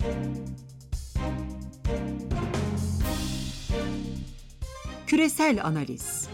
Küresel analiz.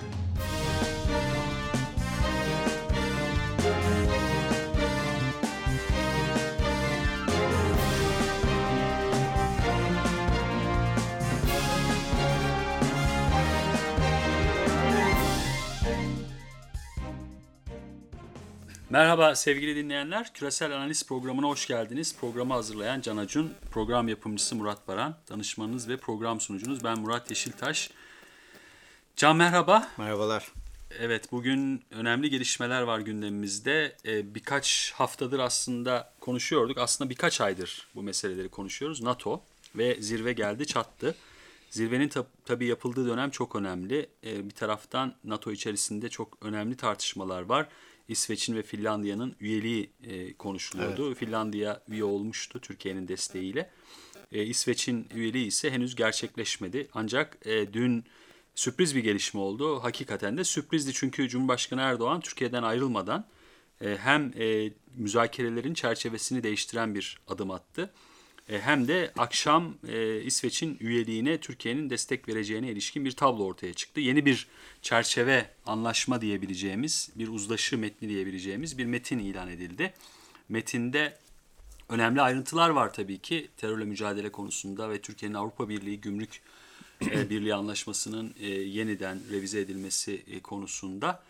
Merhaba sevgili dinleyenler, Küresel Analiz programına hoş geldiniz. Programı hazırlayan Can Acun, program yapımcısı Murat Baran, danışmanınız ve program sunucunuz ben Murat Yeşiltaş. Can merhaba. Merhabalar. Evet, bugün önemli gelişmeler var gündemimizde. Birkaç haftadır aslında konuşuyorduk. Aslında birkaç aydır bu meseleleri konuşuyoruz. NATO ve zirve geldi çattı. Zirvenin tabii yapıldığı dönem çok önemli. Bir taraftan NATO içerisinde çok önemli tartışmalar var. İsveç'in ve Finlandiya'nın üyeliği konuşuluyordu. Evet. Finlandiya üye olmuştu Türkiye'nin desteğiyle. İsveç'in üyeliği ise henüz gerçekleşmedi. Ancak dün sürpriz bir gelişme oldu. Hakikaten de sürprizdi çünkü Cumhurbaşkanı Erdoğan Türkiye'den ayrılmadan hem müzakerelerin çerçevesini değiştiren bir adım attı. Hem de akşam İsveç'in üyeliğine Türkiye'nin destek vereceğine ilişkin bir tablo ortaya çıktı. Yeni bir çerçeve anlaşma diyebileceğimiz, bir uzlaşı metni diyebileceğimiz bir metin ilan edildi. Metinde önemli ayrıntılar var tabii ki terörle mücadele konusunda ve Türkiye'nin Avrupa Birliği Gümrük Birliği Anlaşması'nın yeniden revize edilmesi konusunda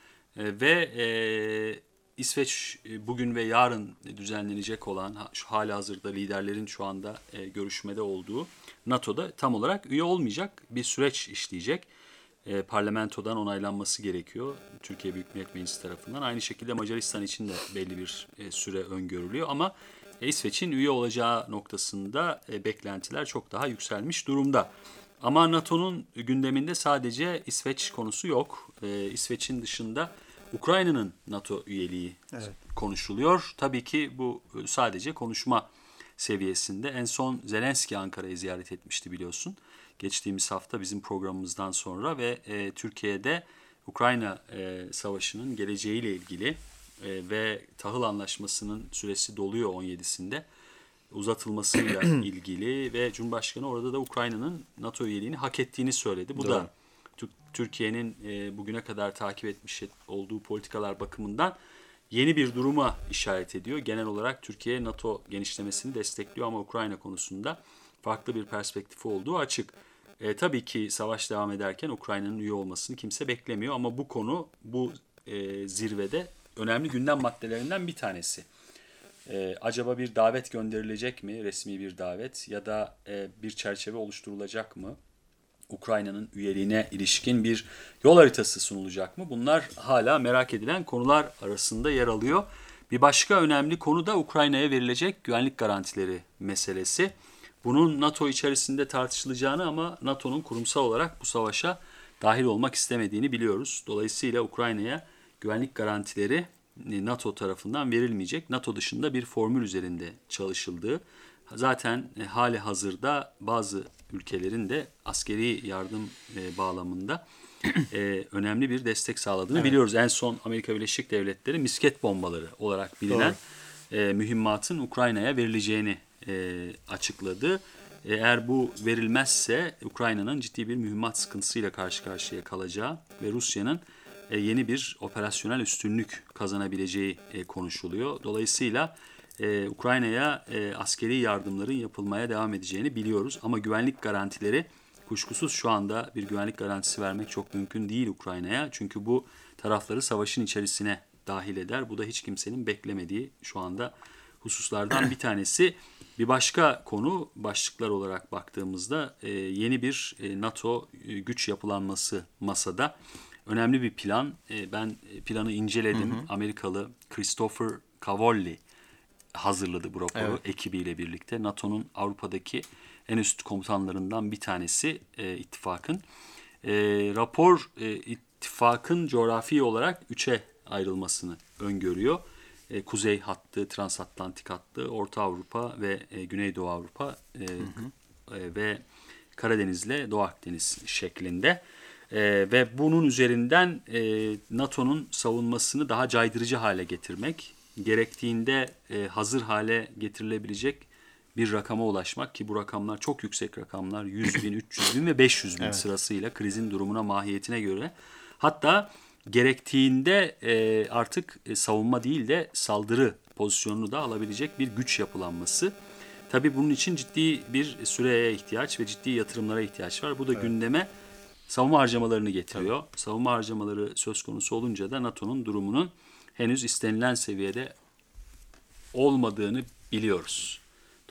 ve İsveç bugün ve yarın düzenlenecek olan halihazırda liderlerin şu anda görüşmede olduğu NATO'da tam olarak üye olmayacak bir süreç işleyecek. Parlamentodan onaylanması gerekiyor Türkiye Büyük Millet Meclisi tarafından. Aynı şekilde Macaristan için de belli bir süre öngörülüyor ama İsveç'in üye olacağı noktasında beklentiler çok daha yükselmiş durumda. Ama NATO'nun gündeminde sadece İsveç konusu yok. İsveç'in dışında Ukrayna'nın NATO üyeliği konuşuluyor. Tabii ki bu sadece konuşma seviyesinde. En son Zelenski Ankara'yı ziyaret etmişti biliyorsun. Geçtiğimiz hafta bizim programımızdan sonra ve Türkiye'de Ukrayna savaşının geleceğiyle ilgili ve tahıl anlaşmasının süresi doluyor 17'sinde. Uzatılmasıyla ilgili ve Cumhurbaşkanı orada da Ukrayna'nın NATO üyeliğini hak ettiğini söyledi. Bu da Türkiye'nin bugüne kadar takip etmiş olduğu politikalar bakımından yeni bir duruma işaret ediyor. Genel olarak Türkiye NATO genişlemesini destekliyor ama Ukrayna konusunda farklı bir perspektifi olduğu açık. Tabii ki savaş devam ederken Ukrayna'nın üye olmasını kimse beklemiyor ama bu konu bu zirvede önemli gündem maddelerinden bir tanesi. Acaba bir davet gönderilecek mi, resmi bir davet ya da bir çerçeve oluşturulacak mı? Ukrayna'nın üyeliğine ilişkin bir yol haritası sunulacak mı? Bunlar hala merak edilen konular arasında yer alıyor. Bir başka önemli konu da Ukrayna'ya verilecek güvenlik garantileri meselesi. Bunun NATO içerisinde tartışılacağını ama NATO'nun kurumsal olarak bu savaşa dahil olmak istemediğini biliyoruz. Dolayısıyla Ukrayna'ya güvenlik garantileri NATO tarafından verilmeyecek. NATO dışında bir formül üzerinde çalışıldığı, zaten hali hazırda bazı ülkelerin de askeri yardım bağlamında önemli bir destek sağladığını biliyoruz. En son Amerika Birleşik Devletleri misket bombaları olarak bilinen mühimmatın Ukrayna'ya verileceğini açıkladı. Eğer bu verilmezse Ukrayna'nın ciddi bir mühimmat sıkıntısıyla karşı karşıya kalacağı ve Rusya'nın yeni bir operasyonel üstünlük kazanabileceği konuşuluyor. Dolayısıyla Ukrayna'ya askeri yardımların yapılmaya devam edeceğini biliyoruz. Ama güvenlik garantileri kuşkusuz şu anda bir güvenlik garantisi vermek çok mümkün değil Ukrayna'ya. Çünkü bu tarafları savaşın içerisine dahil eder. Bu da hiç kimsenin beklemediği şu anda hususlardan bir tanesi. Bir başka konu başlıklar olarak baktığımızda yeni bir NATO güç yapılanması masada. Önemli bir plan. Ben planı inceledim. Amerikalı Christopher Cavalli hazırladı bu raporu ekibiyle birlikte. NATO'nun Avrupa'daki en üst komutanlarından bir tanesi ittifakın. Rapor ittifakın coğrafi olarak 3'e ayrılmasını öngörüyor. Kuzey hattı, transatlantik hattı, Orta Avrupa ve Güneydoğu Avrupa ve Karadeniz'le Doğu Akdeniz şeklinde. Ve bunun üzerinden NATO'nun savunmasını daha caydırıcı hale getirmek, gerektiğinde hazır hale getirilebilecek bir rakama ulaşmak, ki bu rakamlar çok yüksek rakamlar, 100 bin, 300 bin ve 500 bin Evet. sırasıyla krizin durumuna, mahiyetine göre. Hatta gerektiğinde artık savunma değil de saldırı pozisyonunu da alabilecek bir güç yapılanması. Tabii bunun için ciddi bir süreye ihtiyaç ve ciddi yatırımlara ihtiyaç var. Bu da gündeme savunma harcamalarını getiriyor. Savunma harcamaları söz konusu olunca da NATO'nun durumunun henüz istenilen seviyede olmadığını biliyoruz.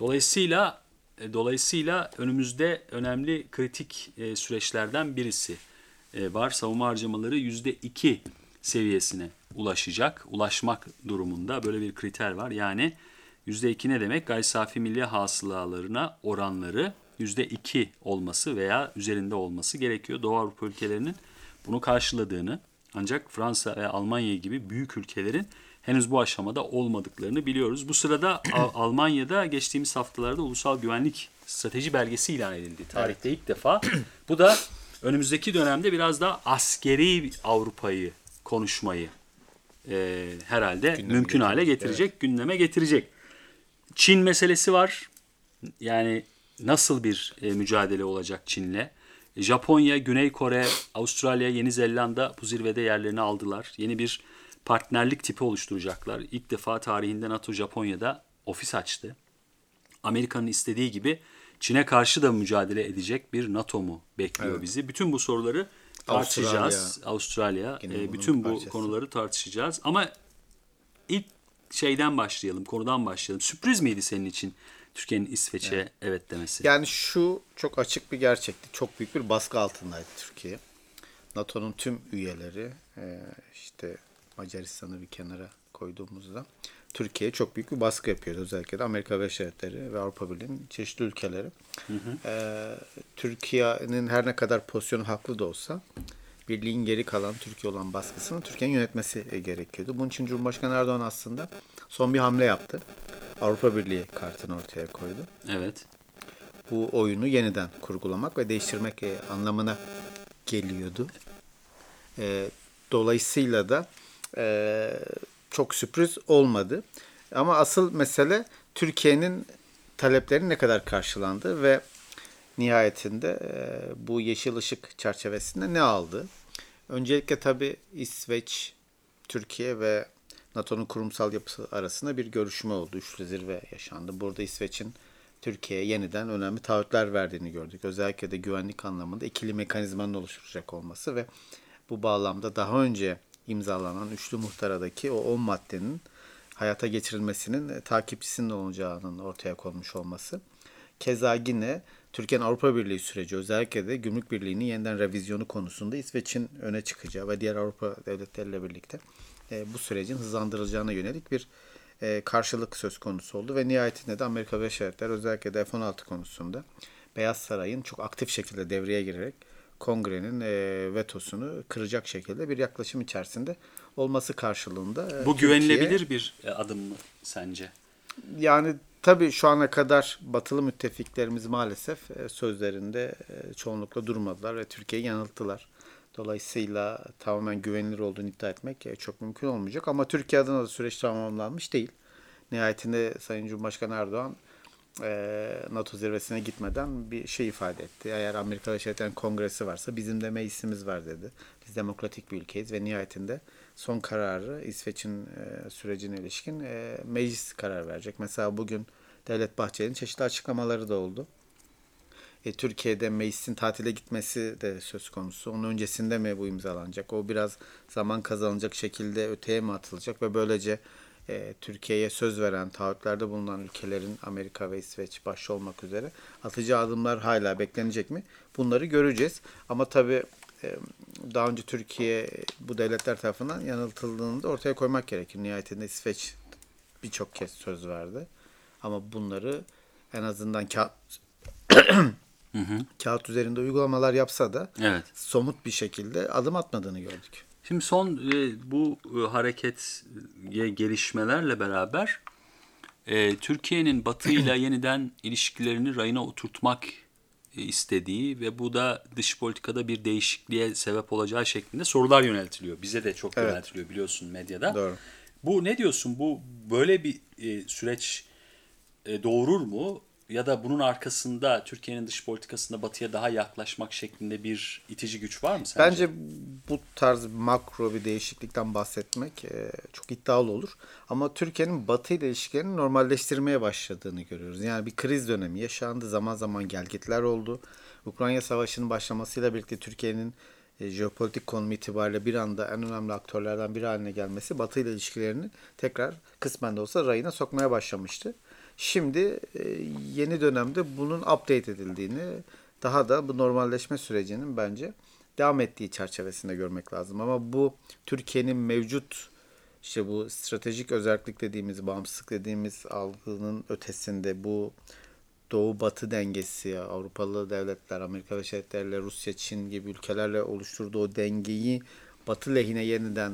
Dolayısıyla önümüzde önemli kritik süreçlerden birisi var. Savunma harcamaları %2 seviyesine ulaşmak durumunda böyle bir kriter var. Yani %2 ne demek? Gayri safi milli hasılalarına oranları %2 olması veya üzerinde olması gerekiyor. Doğu Avrupa ülkelerinin bunu karşıladığını, ancak Fransa ve Almanya gibi büyük ülkelerin henüz bu aşamada olmadıklarını biliyoruz. Bu sırada Almanya'da geçtiğimiz haftalarda ulusal güvenlik strateji belgesi ilan edildi. Tarihte ilk defa. Bu da önümüzdeki dönemde biraz daha askeri Avrupa'yı konuşmayı herhalde mümkün hale getirecek, gündeme getirecek. Çin meselesi var. Yani nasıl bir mücadele olacak Çin'le? Japonya, Güney Kore, Avustralya, Yeni Zelanda bu zirvede yerlerini aldılar. Yeni bir partnerlik tipi oluşturacaklar. İlk defa tarihinde NATO Japonya'da ofis açtı. Amerika'nın istediği gibi Çin'e karşı da mücadele edecek bir NATO mu bekliyor bizi? Bütün bu soruları tartışacağız. Avustralya bütün bu konuları tartışacağız. Ama ilk konudan başlayalım. Sürpriz miydi senin için Türkiye'nin İsveç'e evet demesi? Yani şu çok açık bir gerçekti. Çok büyük bir baskı altındaydı Türkiye. NATO'nun tüm üyeleri, işte Macaristan'ı bir kenara koyduğumuzda Türkiye'ye çok büyük bir baskı yapıyor. Özellikle de Amerika Birleşik Devletleri ve Avrupa Birliği'nin çeşitli ülkeleri. Türkiye'nin her ne kadar pozisyonu haklı da olsa birliğin geri kalan Türkiye olan baskısını Türkiye'nin yönetmesi gerekiyordu. Bunun için Cumhurbaşkanı Erdoğan aslında son bir hamle yaptı. Avrupa Birliği kartını ortaya koydu. Evet. Bu oyunu yeniden kurgulamak ve değiştirmek anlamına geliyordu. Dolayısıyla da çok sürpriz olmadı. Ama asıl mesele Türkiye'nin taleplerinin ne kadar karşılandığı ve nihayetinde bu yeşil ışık çerçevesinde ne aldı? Öncelikle tabii İsveç, Türkiye ve NATO'nun kurumsal yapısı arasında bir görüşme oldu. Üçlü zirve yaşandı. Burada İsveç'in Türkiye'ye yeniden önemli taahhütler verdiğini gördük. Özellikle de güvenlik anlamında ikili mekanizmanın oluşturacak olması ve bu bağlamda daha önce imzalanan üçlü muhtaradaki o 10 maddenin hayata geçirilmesinin takipçisinin olacağının ortaya konmuş olması. Keza yine Türkiye'nin Avrupa Birliği süreci, özellikle de Gümrük Birliği'nin yeniden revizyonu konusunda İsveç'in öne çıkacağı ve diğer Avrupa devletleriyle birlikte bu sürecin hızlandırılacağına yönelik bir karşılık söz konusu oldu. Ve nihayetinde de Amerika Birleşik Devletleri özellikle de F-16 konusunda Beyaz Saray'ın çok aktif şekilde devreye girerek Kongre'nin vetosunu kıracak şekilde bir yaklaşım içerisinde olması karşılığında. Bu güvenilebilir bir adım mı sence? Yani tabii şu ana kadar batılı müttefiklerimiz maalesef sözlerinde çoğunlukla durmadılar ve Türkiye'yi yanılttılar. Dolayısıyla tamamen güvenilir olduğunu iddia etmek çok mümkün olmayacak. Ama Türkiye adına da süreç tamamlanmış değil. Nihayetinde Sayın Cumhurbaşkanı Erdoğan NATO zirvesine gitmeden bir şey ifade etti. Eğer Amerika Birleşik Devletleri'nin kongresi varsa bizim de meclisimiz var dedi. Biz demokratik bir ülkeyiz ve nihayetinde son kararı İsveç'in sürecine ilişkin meclis karar verecek. Mesela bugün Devlet Bahçeli'nin çeşitli açıklamaları da oldu. Türkiye'de meclisin tatile gitmesi de söz konusu. Onun öncesinde mi bu imzalanacak? O biraz zaman kazanılacak şekilde öteye mi atılacak ve böylece Türkiye'ye söz veren, taahhütlerde bulunan ülkelerin Amerika ve İsveç başta olmak üzere atacağı adımlar hala beklenecek mi? Bunları göreceğiz. Ama tabii daha önce Türkiye bu devletler tarafından yanıltıldığını da ortaya koymak gerekir. Nihayetinde İsveç birçok kez söz verdi. Ama bunları en azından kağıt üzerinde uygulamalar yapsa da somut bir şekilde adım atmadığını gördük. Şimdi son bu hareket gelişmelerle beraber Türkiye'nin Batı ile yeniden ilişkilerini rayına oturtmak istediği ve bu da dış politikada bir değişikliğe sebep olacağı şeklinde sorular yöneltiliyor. Bize de çok yöneltiliyor biliyorsun medyada. Doğru. Bu ne diyorsun? Bu böyle bir süreç doğurur mu? ya da bunun arkasında Türkiye'nin dış politikasında Batı'ya daha yaklaşmak şeklinde bir itici güç var mı sence? Bence bu tarz makro bir değişiklikten bahsetmek çok iddialı olur. Ama Türkiye'nin Batı ile ilişkilerini normalleştirmeye başladığını görüyoruz. Yani bir kriz dönemi yaşandı. Zaman zaman gelgitler oldu. Ukrayna Savaşı'nın başlamasıyla birlikte Türkiye'nin jeopolitik konumu itibariyle bir anda en önemli aktörlerden biri haline gelmesi Batı ile ilişkilerini tekrar kısmen de olsa rayına sokmaya başlamıştı. Şimdi yeni dönemde bunun update edildiğini, daha da bu normalleşme sürecinin bence devam ettiği çerçevesinde görmek lazım. Ama bu Türkiye'nin mevcut işte bu stratejik özellik dediğimiz, bağımsızlık dediğimiz algının ötesinde bu Doğu-Batı dengesi, Avrupalı devletler, Amerika Birleşik Devletleri ile Rusya, Çin gibi ülkelerle oluşturduğu o dengeyi Batı lehine yeniden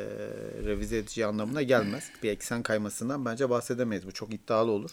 revize edeceği anlamına gelmez. Bir eksen kaymasından bence bahsedemeyiz. Bu çok iddialı olur.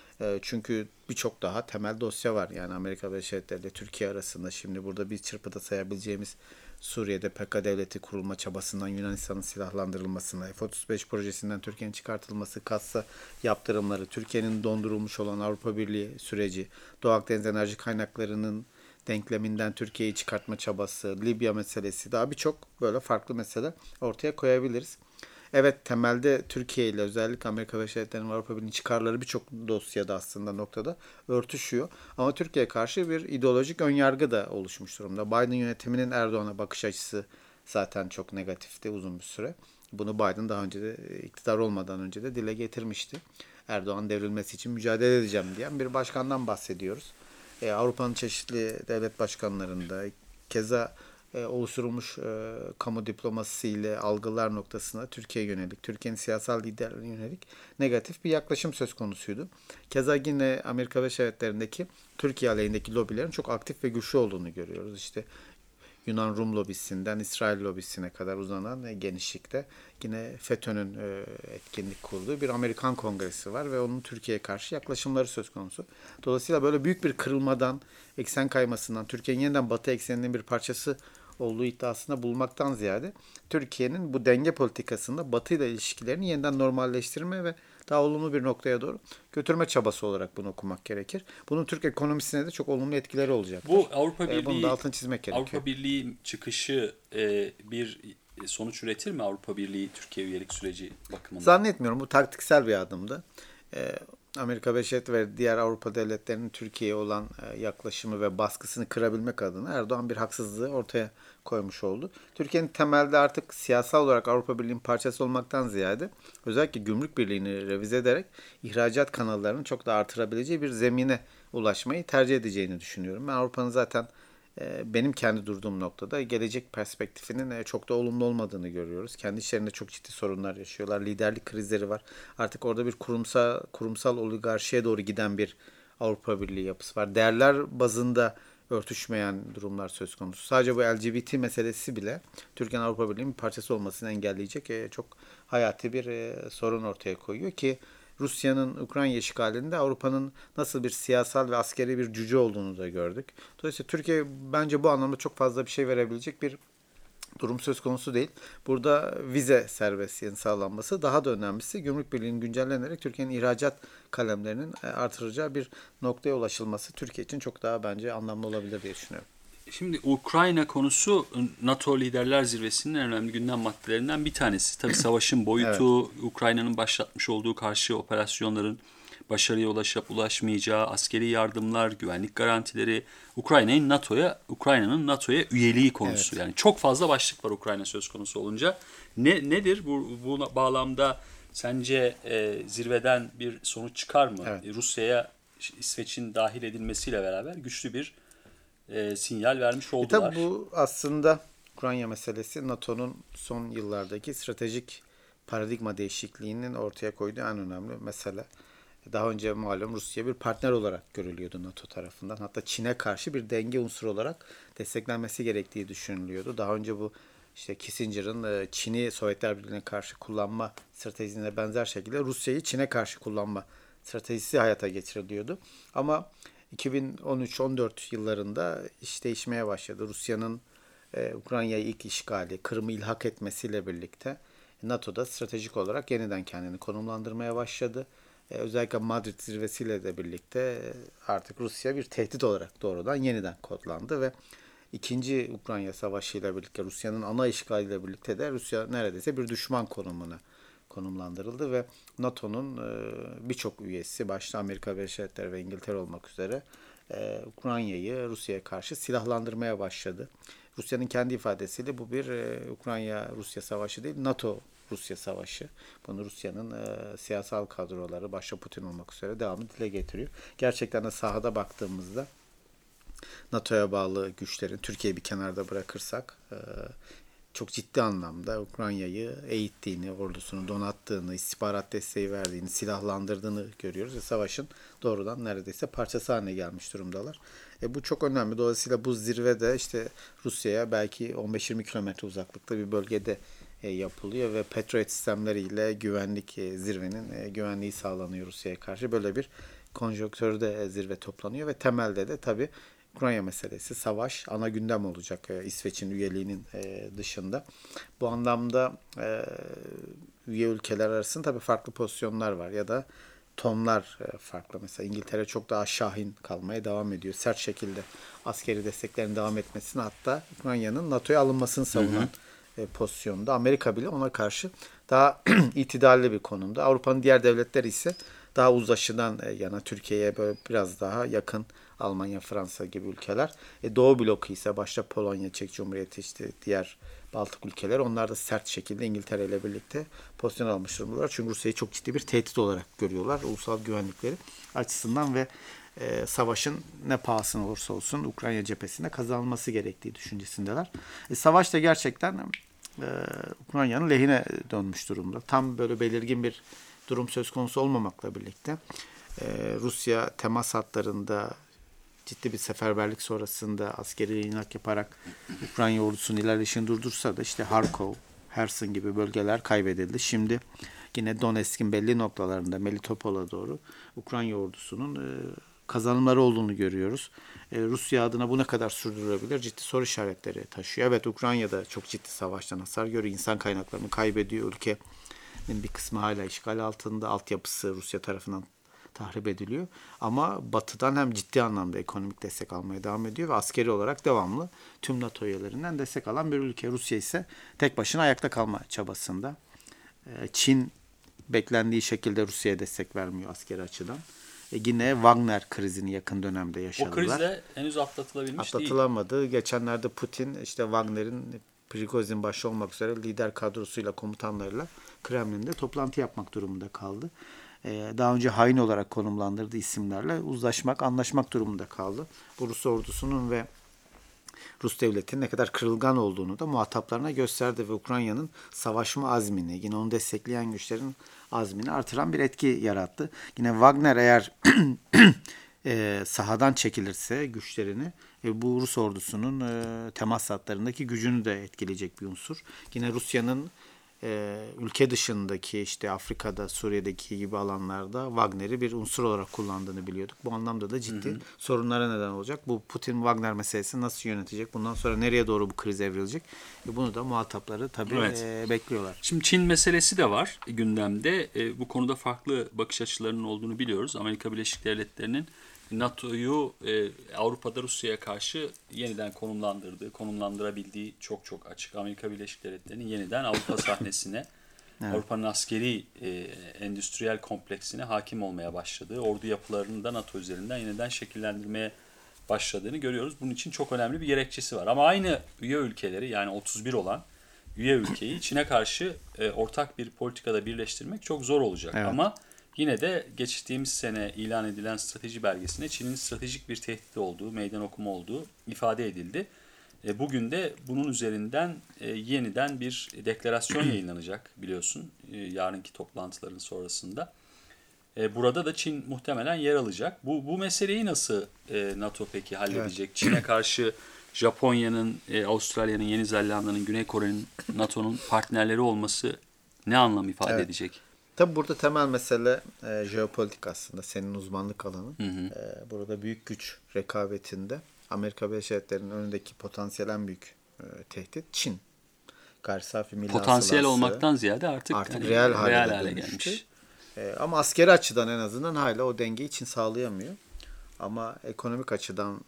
Çünkü birçok daha temel dosya var. Yani Amerika Birleşik Devletleri ile Türkiye arasında şimdi burada bir çırpıda sayabileceğimiz Suriye'de PKK devleti kurulma çabasından Yunanistan'ın silahlandırılmasına, F-35 projesinden Türkiye'nin çıkartılması, Kassa yaptırımları, Türkiye'nin dondurulmuş olan Avrupa Birliği süreci, Doğu Akdeniz enerji kaynaklarının denkleminden Türkiye'yi çıkartma çabası, Libya meselesi, daha birçok böyle farklı mesele ortaya koyabiliriz. Evet, temelde Türkiye ile özellikle Amerika Birleşik Devletleri'nin ve Avrupa Birliği'nin çıkarları birçok dosyada aslında noktada örtüşüyor. Ama Türkiye'ye karşı bir ideolojik önyargı da oluşmuş durumda. Biden yönetiminin Erdoğan'a bakış açısı zaten çok negatifti uzun bir süre. Bunu Biden daha önce de iktidar olmadan önce de dile getirmişti. Erdoğan devrilmesi için mücadele edeceğim diyen bir başkandan bahsediyoruz. Avrupa'nın çeşitli devlet başkanlarında keza oluşturulmuş kamu diplomasisi ile algılar noktasında Türkiye'ye yönelik, Türkiye'nin siyasal liderlerine yönelik negatif bir yaklaşım söz konusuydu. Keza yine Amerika Birleşik Devletleri'ndeki Türkiye aleyhindeki lobilerin çok aktif ve güçlü olduğunu görüyoruz. İşte Yunan Rum lobisinden İsrail lobisine kadar uzanan genişlikte yine FETÖ'nün etkinlik kurduğu bir Amerikan Kongresi var ve onun Türkiye'ye karşı yaklaşımları söz konusu. Dolayısıyla böyle büyük bir kırılmadan, eksen kaymasından, Türkiye'nin yeniden Batı ekseninin bir parçası olduğu iddiasında bulmaktan ziyade Türkiye'nin bu denge politikasında Batı ile ilişkilerini yeniden normalleştirme ve daha olumlu bir noktaya doğru götürme çabası olarak bunu okumak gerekir. Bunun Türk ekonomisine de çok olumlu etkileri olacaktır. Bu Avrupa Bunu da Birliği altını çizmek gerekiyor. Avrupa Birliği çıkışı bir sonuç üretir mi Avrupa Birliği Türkiye üyelik süreci bakımından? Zannetmiyorum. Bu taktiksel bir adımdı. Amerika Birleşik Devletleri ve diğer Avrupa devletlerinin Türkiye'ye olan yaklaşımı ve baskısını kırabilmek adına Erdoğan bir haksızlığı ortaya koymuş oldu. Türkiye'nin temelde artık siyasal olarak Avrupa Birliği'nin parçası olmaktan ziyade özellikle gümrük birliğini revize ederek ihracat kanallarını çok da artırabileceği bir zemine ulaşmayı tercih edeceğini düşünüyorum. Ben Avrupa'nın zaten benim kendi durduğum noktada gelecek perspektifinin çok da olumlu olmadığını görüyoruz. Kendi içlerinde çok ciddi sorunlar yaşıyorlar. Liderlik krizleri var. Artık orada bir kurumsal oligarşiye doğru giden bir Avrupa Birliği yapısı var. Değerler bazında örtüşmeyen durumlar söz konusu. Sadece bu LGBT meselesi bile Türkiye'nin Avrupa Birliği'nin bir parçası olmasını engelleyecek çok hayati bir sorun ortaya koyuyor ki Rusya'nın Ukrayna işgalinde Avrupa'nın nasıl bir siyasal ve askeri bir cüce olduğunu da gördük. Dolayısıyla Türkiye bence bu anlamda çok fazla bir şey verebilecek bir durum söz konusu değil. Burada vize serbestliğinin sağlanması, daha da önemlisi Gümrük Birliği'nin güncellenerek Türkiye'nin ihracat kalemlerinin artıracağı bir noktaya ulaşılması Türkiye için çok daha bence anlamlı olabilir diye düşünüyorum. Şimdi Ukrayna konusu NATO Liderler Zirvesi'nin en önemli gündem maddelerinden bir tanesi. Tabii savaşın boyutu, evet. Ukrayna'nın başlatmış olduğu karşı operasyonların başarıya ulaşıp ulaşmayacağı, askeri yardımlar, güvenlik garantileri, Ukrayna'nın NATO'ya üyeliği konusu. Evet. Yani çok fazla başlık var Ukrayna söz konusu olunca. Nedir bu bağlamda sence zirveden bir sonuç çıkar mı? Evet. Rusya'ya İsveç'in dahil edilmesiyle beraber güçlü bir sinyal vermiş oldular. Tabii bu aslında Ukrayna meselesi NATO'nun son yıllardaki stratejik paradigma değişikliğinin ortaya koyduğu en önemli mesele. Daha önce malum Rusya bir partner olarak görülüyordu NATO tarafından. Hatta Çin'e karşı bir denge unsuru olarak desteklenmesi gerektiği düşünülüyordu. Daha önce bu işte Kissinger'ın Çin'i Sovyetler Birliği'ne karşı kullanma stratejisine benzer şekilde Rusya'yı Çin'e karşı kullanma stratejisi hayata geçiriliyordu. Ama 2013-14 yıllarında iş değişmeye başladı. Rusya'nın Ukrayna'yı ilk işgali, Kırım'ı ilhak etmesiyle birlikte NATO'da stratejik olarak yeniden kendini konumlandırmaya başladı. Özellikle Madrid zirvesiyle de birlikte artık Rusya bir tehdit olarak doğrudan yeniden kodlandı ve İkinci Ukrayna Savaşı ile birlikte Rusya'nın ana işgaliyle birlikte de Rusya neredeyse bir düşman konumuna konumlandırıldı ve NATO'nun birçok üyesi başta Amerika Birleşik Devletleri ve İngiltere olmak üzere Ukrayna'yı Rusya'ya karşı silahlandırmaya başladı. Rusya'nın kendi ifadesiyle bu bir Ukrayna-Rusya savaşı değil, NATO-Rusya savaşı. Bunu Rusya'nın siyasal kadroları, başta Putin olmak üzere devamlı dile getiriyor. Gerçekten de sahada baktığımızda NATO'ya bağlı güçlerin, Türkiye'yi bir kenarda bırakırsak, çok ciddi anlamda Ukrayna'yı eğittiğini, ordusunu donattığını, istihbarat desteği verdiğini, silahlandırdığını görüyoruz. Ve savaşın doğrudan neredeyse parçası haline gelmiş durumdalar. Bu çok önemli. Dolayısıyla bu zirvede işte Rusya'ya belki 15-20 kilometre uzaklıkta bir bölgede yapılıyor ve Patriot sistemleriyle güvenlik zirvenin güvenliği sağlanıyor Rusya'ya karşı. Böyle bir konjonktürde zirve toplanıyor ve temelde de tabii Ukrayna meselesi, savaş ana gündem olacak İsveç'in üyeliğinin dışında. Bu anlamda üye ülkeler arasında tabii farklı pozisyonlar var ya da tonlar farklı. Mesela İngiltere çok daha şahin kalmaya devam ediyor. Sert şekilde askeri desteklerin devam etmesini, hatta Ukrayna'nın NATO'ya alınmasını savunan pozisyonda. Amerika bile ona karşı daha itidalli bir konumda. Avrupa'nın diğer devletleri ise daha uzlaşıdan yana, Türkiye'ye böyle biraz daha yakın, Almanya, Fransa gibi ülkeler. Doğu bloku ise başta Polonya, Çek Cumhuriyeti, işte diğer Baltık ülkeler, onlar da sert şekilde İngiltere ile birlikte pozisyon almış durumdalar. Çünkü Rusya'yı çok ciddi bir tehdit olarak görüyorlar ulusal güvenlikleri açısından ve savaşın ne pahasına olursa olsun Ukrayna cephesinde kazanılması gerektiği düşüncesindeler. Savaş da gerçekten Ukrayna'nın lehine dönmüş durumda. Tam böyle belirgin bir durum söz konusu olmamakla birlikte Rusya temas hatlarında ciddi bir seferberlik sonrasında askeri inak yaparak Ukrayna ordusunun ilerleyişini durdursa da işte Harkov, Herson gibi bölgeler kaybedildi. Şimdi yine Donetsk'in belli noktalarında Melitopol'a doğru Ukrayna ordusunun kazanımları olduğunu görüyoruz. Rusya adına bu ne kadar sürdürülebilir? Ciddi soru işaretleri taşıyor. Evet, Ukrayna'da çok ciddi savaştan hasar görüyor. İnsan kaynaklarını kaybediyor. Ülkenin bir kısmı hala işgal altında. Altyapısı Rusya tarafından tahrip ediliyor. Ama Batı'dan hem ciddi anlamda ekonomik destek almaya devam ediyor ve askeri olarak devamlı tüm NATO üyelerinden destek alan bir ülke. Rusya ise tek başına ayakta kalma çabasında. Çin beklendiği şekilde Rusya'ya destek vermiyor askeri açıdan. Yine Wagner krizini yakın dönemde yaşadılar. O kriz de henüz atlatılabilmiş değil. Atlatılamadı. Geçenlerde Putin işte Wagner'in Prigozhin başta olmak üzere lider kadrosuyla, komutanlarıyla Kremlin'de toplantı yapmak durumunda kaldı. Daha önce hain olarak konumlandırdığı isimlerle uzlaşmak, anlaşmak durumunda kaldı. Bu Rus ordusunun ve Rus devletinin ne kadar kırılgan olduğunu da muhataplarına gösterdi ve Ukrayna'nın savaşma azmini, yine onu destekleyen güçlerin azmini artıran bir etki yarattı. Yine Wagner eğer sahadan çekilirse güçlerini, bu Rus ordusunun temas hatlarındaki gücünü de etkileyecek bir unsur. Yine Rusya'nın ülke dışındaki, işte Afrika'da, Suriye'deki gibi alanlarda Wagner'i bir unsur olarak kullandığını biliyorduk. Bu anlamda da ciddi sorunlara neden olacak. Bu Putin-Wagner meselesi nasıl yönetecek? Bundan sonra nereye doğru bu kriz evrilecek? Bunu da muhatapları tabii bekliyorlar. Şimdi Çin meselesi de var gündemde. Bu konuda farklı bakış açılarının olduğunu biliyoruz. Amerika Birleşik Devletleri'nin NATO'yu Avrupa'da Rusya'ya karşı yeniden konumlandırabildiği çok çok açık. Amerika Birleşik Devletleri'nin yeniden Avrupa sahnesine, evet, Avrupa'nın askeri endüstriyel kompleksine hakim olmaya başladığı, ordu yapılarını da NATO üzerinden yeniden şekillendirmeye başladığını görüyoruz. Bunun için çok önemli bir gerekçesi var. Ama aynı üye ülkeleri, yani 31 olan üye ülkeyi Çin'e karşı ortak bir politikada birleştirmek çok zor olacak. Evet. Ama yine de geçtiğimiz sene ilan edilen strateji belgesine Çin'in stratejik bir tehdit olduğu, meydan okuma olduğu ifade edildi. Bugün de bunun üzerinden yeniden bir deklarasyon yayınlanacak, biliyorsun, yarınki toplantıların sonrasında. Burada da Çin muhtemelen yer alacak. Bu meseleyi nasıl NATO peki halledecek? Evet. Çin'e karşı Japonya'nın, Avustralya'nın, Yeni Zelanda'nın, Güney Kore'nin NATO'nun partnerleri olması ne anlam ifade edecek? Tabii burada temel mesele jeopolitik aslında, senin uzmanlık alanın. Burada büyük güç rekabetinde Amerika Birleşik Devletleri'nin önündeki potansiyel en büyük tehdit Çin. Gayri safi milli potansiyel olmaktan ziyade artık hani reel hale gelmiş. Ama askeri açıdan en azından hala o dengeyi Çin sağlayamıyor. Ama ekonomik açıdan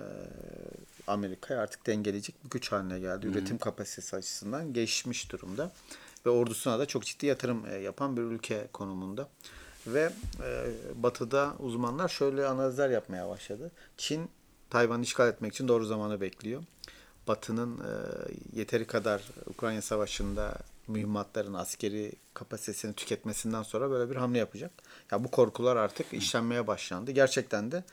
Amerika artık dengeleyecek bir güç haline geldi. Üretim kapasitesi açısından gelişmiş durumda. Ve ordusuna da çok ciddi yatırım yapan bir ülke konumunda. Ve Batı'da uzmanlar şöyle analizler yapmaya başladı. Çin, Tayvan'ı işgal etmek için doğru zamanı bekliyor. Batı'nın yeteri kadar Ukrayna Savaşı'nda mühimmatların askeri kapasitesini tüketmesinden sonra böyle bir hamle yapacak. Ya bu korkular artık işlenmeye başlandı. Gerçekten de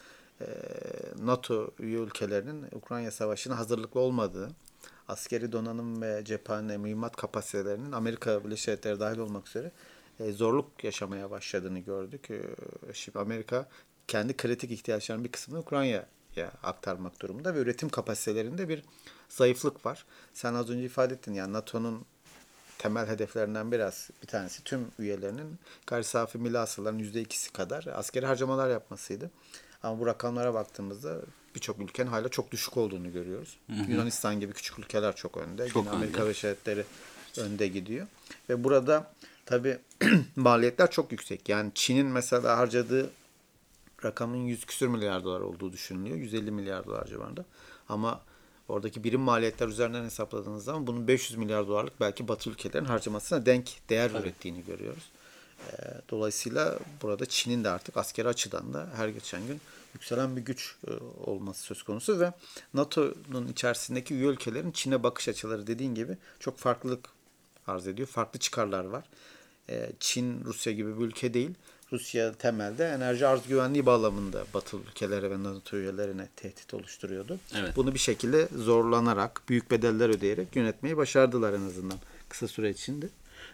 NATO üye ülkelerinin Ukrayna Savaşı'na hazırlıklı olmadığı, askeri donanım ve cephane mühimmat kapasitelerinin Amerika Birleşik Devletleri dahil olmak üzere zorluk yaşamaya başladığını gördük. Şimdi Amerika kendi kritik ihtiyaçlarının bir kısmını Ukrayna'ya aktarmak durumunda ve üretim kapasitelerinde bir zayıflık var. Sen az önce ifade ettin, yani NATO'nun temel hedeflerinden bir tanesi tüm üyelerinin gayri safi milli hasılanın %2'si kadar askeri harcamalar yapmasıydı. Ama bu rakamlara baktığımızda birçok ülkenin hala çok düşük olduğunu görüyoruz. Yunanistan gibi küçük ülkeler çok önde. Yine Amerika Birleşik Devletleri önde gidiyor. Ve burada tabii maliyetler çok yüksek. Yani Çin'in mesela harcadığı rakamın 100 küsür milyar dolar olduğu düşünülüyor. 150 milyar dolar civarında. Ama oradaki birim maliyetler üzerinden hesapladığınız zaman bunun 500 milyar dolarlık belki Batı ülkelerin harcamasına denk değer ürettiğini görüyoruz. Dolayısıyla burada Çin'in de artık askeri açıdan da her geçen gün yükselen bir güç olması söz konusu ve NATO'nun içerisindeki üye ülkelerin Çin'e bakış açıları dediğin gibi çok farklılık arz ediyor. Farklı çıkarlar var. Çin, Rusya gibi bir ülke değil. Rusya temelde enerji arz güvenliği bağlamında Batı ülkelere ve NATO üyelerine tehdit oluşturuyordu. Evet. Bunu bir şekilde zorlanarak, büyük bedeller ödeyerek yönetmeyi başardılar en azından kısa süre içinde.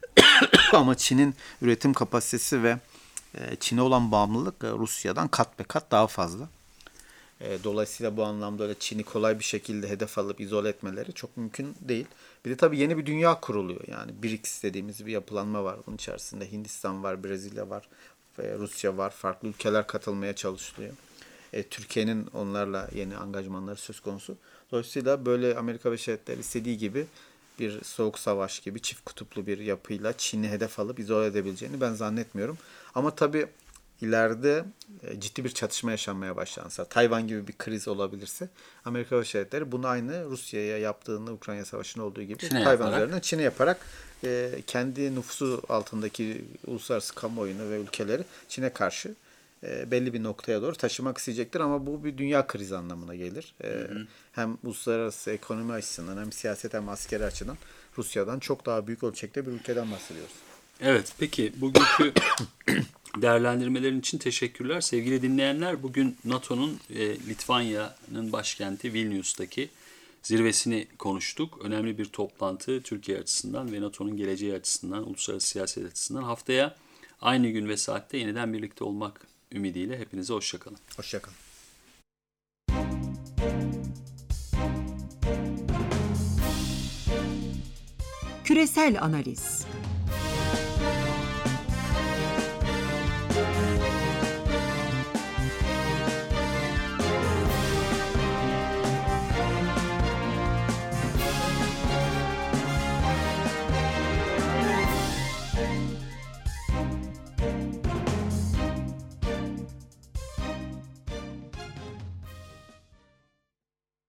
Ama Çin'in üretim kapasitesi ve Çin'e olan bağımlılık Rusya'dan kat be kat daha fazla. Dolayısıyla bu anlamda öyle Çin'i kolay bir şekilde hedef alıp izole etmeleri çok mümkün değil. Bir de tabii yeni bir dünya kuruluyor. Yani BRICS dediğimiz bir yapılanma var. Bunun içerisinde Hindistan var, Brezilya var, ve Rusya var. Farklı ülkeler katılmaya çalışılıyor. Türkiye'nin onlarla yeni angajmanları söz konusu. Dolayısıyla böyle Amerika Birleşik Devletleri istediği gibi bir soğuk savaş gibi çift kutuplu bir yapıyla Çin'i hedef alıp izole edebileceğini ben zannetmiyorum. Ama tabii ileride ciddi bir çatışma yaşanmaya başlanırsa, Tayvan gibi bir kriz olabilirse Amerika Birleşik Devletleri bunu aynı Rusya'ya yaptığını Ukrayna Savaşı'nda olduğu gibi Tayvan üzerinden Çin'e yaparak kendi nüfusu altındaki uluslararası kamuoyunu ve ülkeleri Çin'e karşı belli bir noktaya doğru taşımak isteyecektir ama bu bir dünya krizi anlamına gelir. Hem uluslararası ekonomi açısından hem siyaset hem askeri açıdan Rusya'dan çok daha büyük ölçekte bir ülkeden bahsediyoruz. Evet, peki bugünkü değerlendirmelerin için teşekkürler. Sevgili dinleyenler, bugün NATO'nun Litvanya'nın başkenti Vilnius'taki zirvesini konuştuk. Önemli bir toplantı Türkiye açısından ve NATO'nun geleceği açısından, uluslararası siyaset açısından. Haftaya aynı gün ve saatte yeniden birlikte olmak ümidiyle hepinize hoşçakalın. Hoşçakalın. Küresel analiz.